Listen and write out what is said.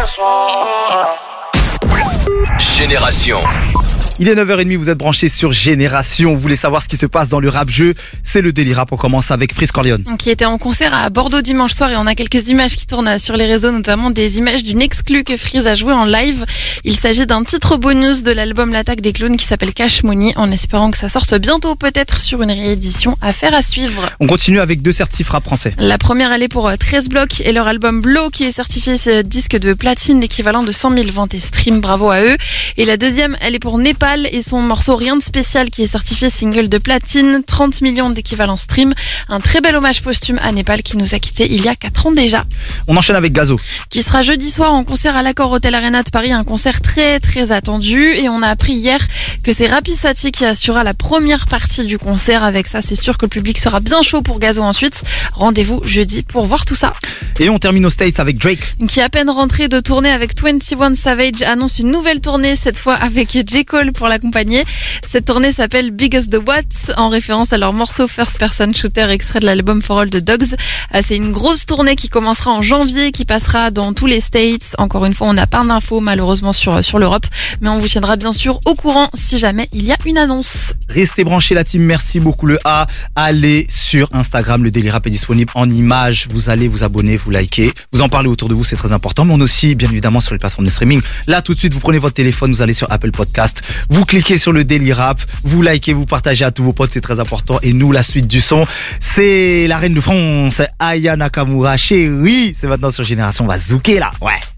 Génération. Il est 9h30, vous êtes branchés sur Génération. Vous voulez savoir ce qui se passe dans le rap-jeu? C'est le Daily Rap. On commence avec Freeze Corleone. Qui était en concert à Bordeaux dimanche soir et on a quelques images qui tournent sur les réseaux, notamment des images d'une exclue que Freeze a joué en live. Il s'agit d'un titre bonus de l'album L'Attaque des Clones qui s'appelle Cash Money, en espérant que ça sorte bientôt, peut-être sur une réédition. Affaire à suivre. On continue avec deux certifs rap français. La première, elle est pour 13 blocs et leur album Blow qui est certifié disque de platine, l'équivalent de 100 000 ventes et streams. Bravo à eux. Et la deuxième, elle est pour Népal et son morceau Rien de spécial qui est certifié single de platine, 30 millions d'équivalents stream. Un très bel hommage posthume à Népal qui nous a quittés il y a 4 ans déjà. On enchaîne avec Gazo. Qui sera jeudi soir en concert à l'Accor Hotel Arena de Paris, un concert très très attendu. Et on a appris hier que c'est Rapissati qui assurera la première partie du concert. Avec ça, c'est sûr que le public sera bien chaud pour Gazo ensuite. Rendez-vous jeudi pour voir tout ça. Et on termine aux States avec Drake. Qui, à peine rentré de tournée avec 21 Savage, annonce une nouvelle tournée, cette fois avec J. Cole pour l'accompagner. Cette tournée s'appelle Big as the What, en référence à leur morceau First Person Shooter, extrait de l'album For All the Dogs. C'est une grosse tournée qui commencera en janvier, qui passera dans tous les States. Encore une fois, on n'a pas d'infos malheureusement sur l'Europe, mais on vous tiendra bien sûr au courant si jamais il y a une annonce. Restez branchés la team, merci beaucoup le A. Allez sur Instagram, le Daily Rap est disponible en images. Vous allez vous abonner, vous liker, vous en parlez autour de vous, c'est très important. Mais on est aussi bien évidemment sur les plateformes de streaming. Là tout de suite, vous prenez votre téléphone, vous allez sur Apple Podcast, vous cliquez sur le Daily Rap, vous likez, vous partagez à tous vos potes, c'est très important. Et nous, la suite du son, c'est la reine de France, Aya Nakamura, chérie. C'est maintenant sur Génération, on va zouker là, ouais.